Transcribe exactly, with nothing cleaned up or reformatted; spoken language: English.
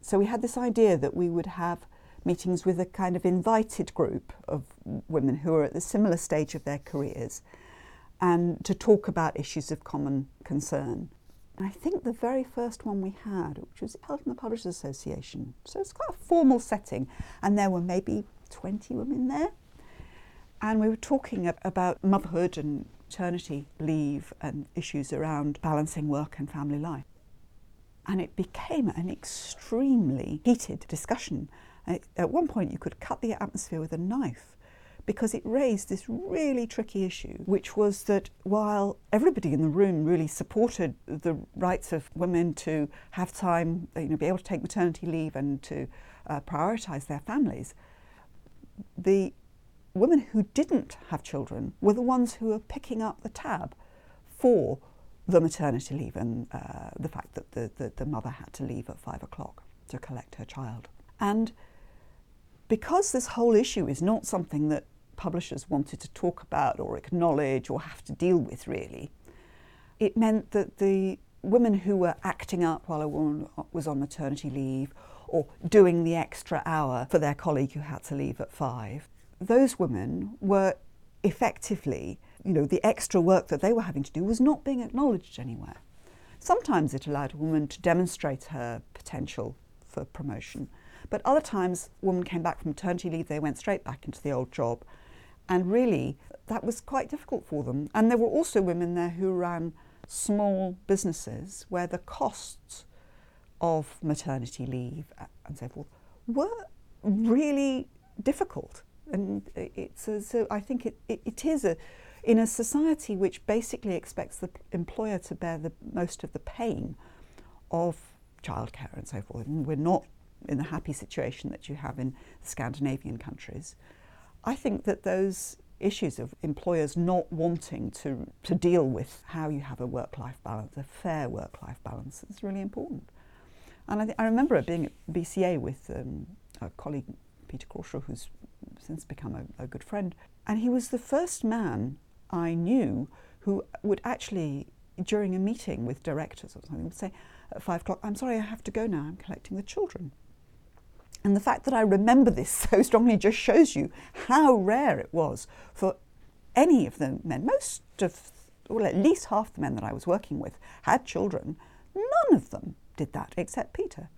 So we had this idea that we would have meetings with a kind of invited group of women who are at the similar stage of their careers, and to talk about issues of common concern. And I think the very first one we had, which was held in the Publishers Association, so it's quite a formal setting, and there were maybe twenty women there. And we were talking about motherhood and maternity leave and issues around balancing work and family life. And it became an extremely heated discussion. At one point you could cut the atmosphere with a knife, because it raised this really tricky issue, which was that while everybody in the room really supported the rights of women to have time, you know, be able to take maternity leave and to uh, prioritise their families, the women who didn't have children were the ones who were picking up the tab for the maternity leave and uh, the fact that the, the, the mother had to leave at five o'clock to collect her child. And because this whole issue is not something that publishers wanted to talk about or acknowledge or have to deal with, really, it meant that the women who were acting up while a woman was on maternity leave or doing the extra hour for their colleague who had to leave at five, those women were effectively, you know, the extra work that they were having to do was not being acknowledged anywhere. Sometimes it allowed a woman to demonstrate her potential for promotion, but other times a woman came back from maternity leave, they went straight back into the old job, and really that was quite difficult for them. And there were also women there who ran small businesses where the costs of maternity leave and so forth were really difficult. And it's a, so I think it, it, it is a, in a society which basically expects the employer to bear the most of the pain of childcare and so forth. And we're not in the happy situation that you have in the Scandinavian countries. I think that those issues of employers not wanting to, to deal with how you have a work-life balance, a fair work-life balance, is really important. And I, th- I remember being at B C A with um, a colleague, Peter Crawshaw, who's since become a, a good friend, and he was the first man I knew who would actually, during a meeting with directors or something, would say at five o'clock, "I'm sorry, I have to go now, I'm collecting the children." And the fact that I remember this so strongly just shows you how rare it was for any of the men. Most of, well, at least half the men that I was working with had children. None of them did that except Peter.